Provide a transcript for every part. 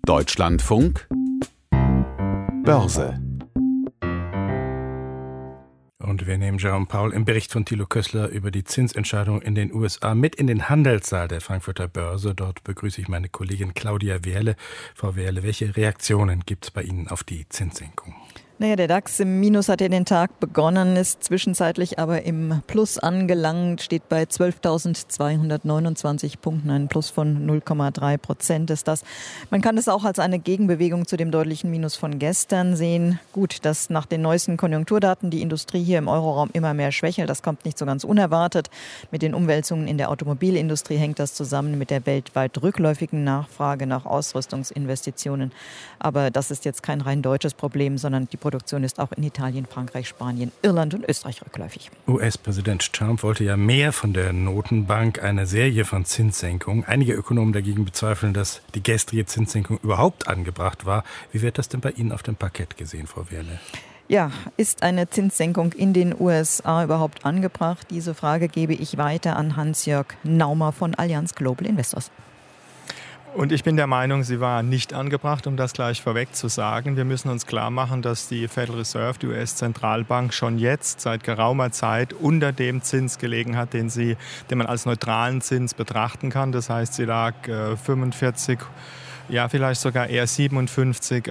Deutschlandfunk Börse. Und wir nehmen Jerome Powell im Bericht von Thilo Kössler über die Zinsentscheidung in den USA mit in den Handelssaal der Frankfurter Börse. Dort begrüße ich meine Kollegin Claudia Wehrle. Frau Wehrle, welche Reaktionen gibt es bei Ihnen auf die Zinssenkung? Naja, der DAX im Minus hat ja den Tag begonnen, ist zwischenzeitlich aber im Plus angelangt, steht bei 12.229 Punkten, ein Plus von 0,3% ist das. Man kann es auch als eine Gegenbewegung zu dem deutlichen Minus von gestern sehen. Gut, dass nach den neuesten Konjunkturdaten die Industrie hier im Euroraum immer mehr schwächelt, das kommt nicht so ganz unerwartet. Mit den Umwälzungen in der Automobilindustrie hängt das zusammen mit der weltweit rückläufigen Nachfrage nach Ausrüstungsinvestitionen. Aber das ist jetzt kein rein deutsches Problem, sondern die Produktion ist auch in Italien, Frankreich, Spanien, Irland und Österreich rückläufig. US-Präsident Trump wollte ja mehr von der Notenbank, eine Serie von Zinssenkungen. Einige Ökonomen dagegen bezweifeln, dass die gestrige Zinssenkung überhaupt angebracht war. Wie wird das denn bei Ihnen auf dem Parkett gesehen, Frau Wehrle? Ja, ist eine Zinssenkung in den USA überhaupt angebracht? Diese Frage gebe ich weiter an Hans-Jörg Naumer von Allianz Global Investors. Und ich bin der Meinung, sie war nicht angebracht, um das gleich vorweg zu sagen. Wir müssen uns klar machen, dass die Federal Reserve, die US-Zentralbank, schon jetzt seit geraumer Zeit unter dem Zins gelegen hat, den man als neutralen Zins betrachten kann. Das heißt, sie lag 45, ja vielleicht sogar eher 75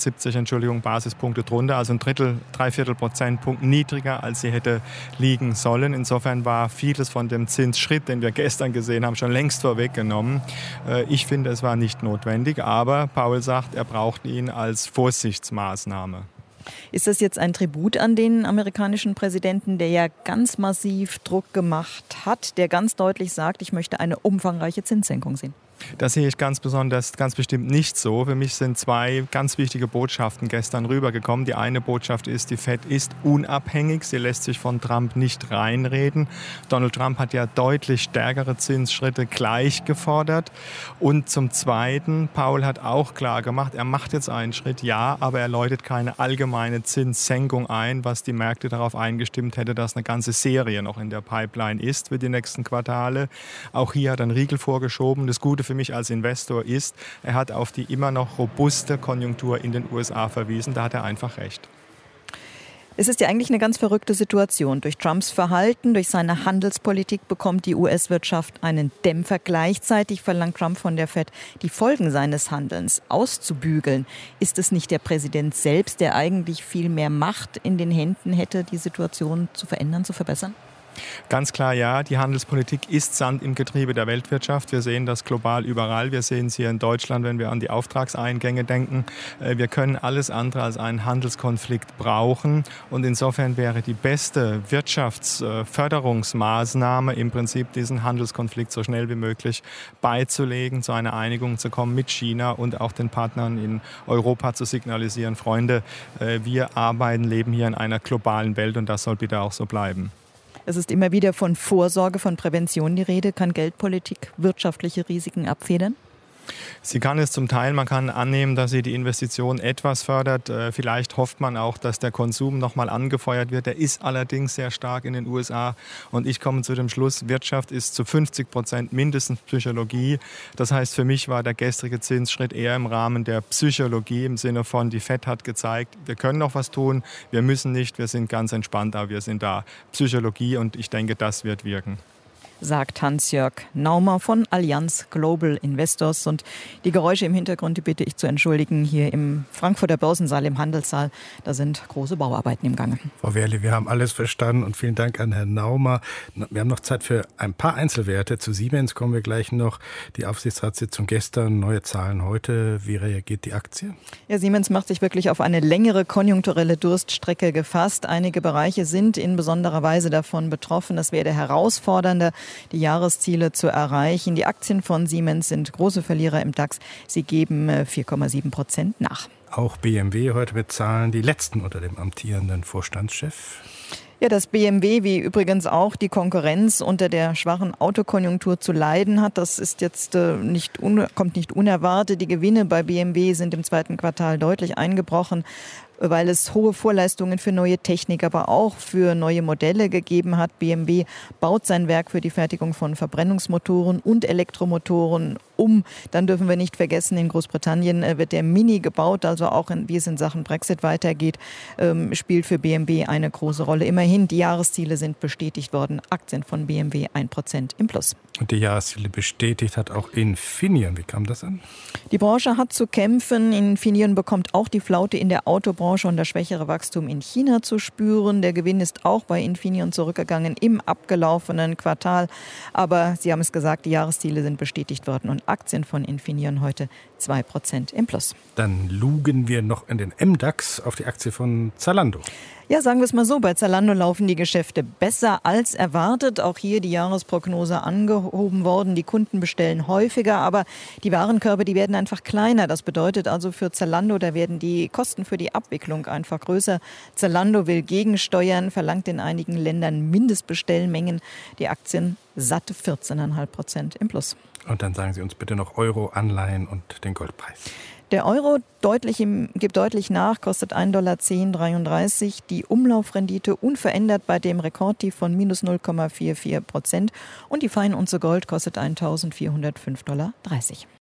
Basispunkte drunter, also ein Dreiviertel Prozentpunkt niedriger, als sie hätte liegen sollen. Insofern war vieles von dem Zinsschritt, den wir gestern gesehen haben, schon längst vorweggenommen. Ich finde, es war nicht notwendig, aber Powell sagt, er braucht ihn als Vorsichtsmaßnahme. Ist das jetzt ein Tribut an den amerikanischen Präsidenten, der ja ganz massiv Druck gemacht hat, der ganz deutlich sagt, ich möchte eine umfangreiche Zinssenkung sehen? Das sehe ich ganz bestimmt nicht so. Für mich sind zwei ganz wichtige Botschaften gestern rübergekommen. Die eine Botschaft ist, die Fed ist unabhängig. Sie lässt sich von Trump nicht reinreden. Donald Trump hat ja deutlich stärkere Zinsschritte gleich gefordert. Und zum Zweiten, Powell hat auch klar gemacht, er macht jetzt einen Schritt, ja, aber er läutet keine allgemeine Zinssenkung ein, was die Märkte darauf eingestimmt hätte, dass eine ganze Serie noch in der Pipeline ist für die nächsten Quartale. Auch hier hat er einen Riegel vorgeschoben. Das Gute für mich als Investor ist, er hat auf die immer noch robuste Konjunktur in den USA verwiesen. Da hat er einfach recht. Es ist ja eigentlich eine ganz verrückte Situation. Durch Trumps Verhalten, durch seine Handelspolitik bekommt die US-Wirtschaft einen Dämpfer. Gleichzeitig verlangt Trump von der Fed, die Folgen seines Handelns auszubügeln. Ist es nicht der Präsident selbst, der eigentlich viel mehr Macht in den Händen hätte, die Situation zu verändern, zu verbessern? Ganz klar ja, die Handelspolitik ist Sand im Getriebe der Weltwirtschaft. Wir sehen das global überall. Wir sehen es hier in Deutschland, wenn wir an die Auftragseingänge denken. Wir können alles andere als einen Handelskonflikt brauchen. Und insofern wäre die beste Wirtschaftsförderungsmaßnahme im Prinzip, diesen Handelskonflikt so schnell wie möglich beizulegen, zu einer Einigung zu kommen mit China und auch den Partnern in Europa zu signalisieren, Freunde, wir leben hier in einer globalen Welt und das soll bitte auch so bleiben. Es ist immer wieder von Vorsorge, von Prävention die Rede. Kann Geldpolitik wirtschaftliche Risiken abfedern? Sie kann es zum Teil. Man kann annehmen, dass sie die Investition etwas fördert. Vielleicht hofft man auch, dass der Konsum nochmal angefeuert wird. Der ist allerdings sehr stark in den USA. Und ich komme zu dem Schluss, Wirtschaft ist zu 50% mindestens Psychologie. Das heißt, für mich war der gestrige Zinsschritt eher im Rahmen der Psychologie, im Sinne von, die Fed hat gezeigt, wir können noch was tun, wir müssen nicht, wir sind ganz entspannt, aber wir sind da. Psychologie, und ich denke, das wird wirken. Sagt Hans-Jörg Naumer von Allianz Global Investors. Und die Geräusche im Hintergrund, die bitte ich zu entschuldigen, hier im Frankfurter Börsensaal, im Handelssaal. Da sind große Bauarbeiten im Gange. Frau Wehrle, wir haben alles verstanden und vielen Dank an Herrn Naumer. Wir haben noch Zeit für ein paar Einzelwerte. Zu Siemens kommen wir gleich noch. Die Aufsichtsratssitzung gestern, neue Zahlen heute. Wie reagiert die Aktie? Ja, Siemens macht sich wirklich auf eine längere konjunkturelle Durststrecke gefasst. Einige Bereiche sind in besonderer Weise davon betroffen. Das werde herausfordernder, die Jahresziele zu erreichen. Die Aktien von Siemens sind große Verlierer im DAX. Sie geben 4,7% nach. Auch BMW heute mit Zahlen, die letzten unter dem amtierenden Vorstandschef. Ja, dass BMW wie übrigens auch die Konkurrenz unter der schwachen Autokonjunktur zu leiden hat, das ist jetzt kommt nicht unerwartet. Die Gewinne bei BMW sind im zweiten Quartal deutlich eingebrochen. weil es hohe Vorleistungen für neue Technik, aber auch für neue Modelle gegeben hat. BMW baut sein Werk für die Fertigung von Verbrennungsmotoren und Elektromotoren um. Dann dürfen wir nicht vergessen, in Großbritannien wird der Mini gebaut, also auch wie es in Sachen Brexit weitergeht, spielt für BMW eine große Rolle. Immerhin, die Jahresziele sind bestätigt worden. Aktien von BMW 1% im Plus. Und die Jahresziele bestätigt hat auch Infineon. Wie kam das an? Die Branche hat zu kämpfen. Infineon bekommt auch die Flaute in der Autobranche und das schwächere Wachstum in China zu spüren. Der Gewinn ist auch bei Infineon zurückgegangen im abgelaufenen Quartal. Aber Sie haben es gesagt, die Jahresziele sind bestätigt worden und Aktien von Infineon heute 2% im Plus. Dann lugen wir noch in den MDAX auf die Aktie von Zalando. Ja, sagen wir es mal so, bei Zalando laufen die Geschäfte besser als erwartet. Auch hier die Jahresprognose angehoben worden. Die Kunden bestellen häufiger, aber die Warenkörbe, die werden einfach kleiner. Das bedeutet also für Zalando, da werden die Kosten für die Abwicklung einfach größer. Zalando will gegensteuern, verlangt in einigen Ländern Mindestbestellmengen. Die Aktien satte 14,5% im Plus. Und dann sagen Sie uns bitte noch Euro, Anleihen und den Goldpreis. Der Euro gibt deutlich nach, kostet $1,1033. Die Umlaufrendite unverändert bei dem Rekordtief von minus 0,44%. Und die Feinunze Gold kostet $1.405,30.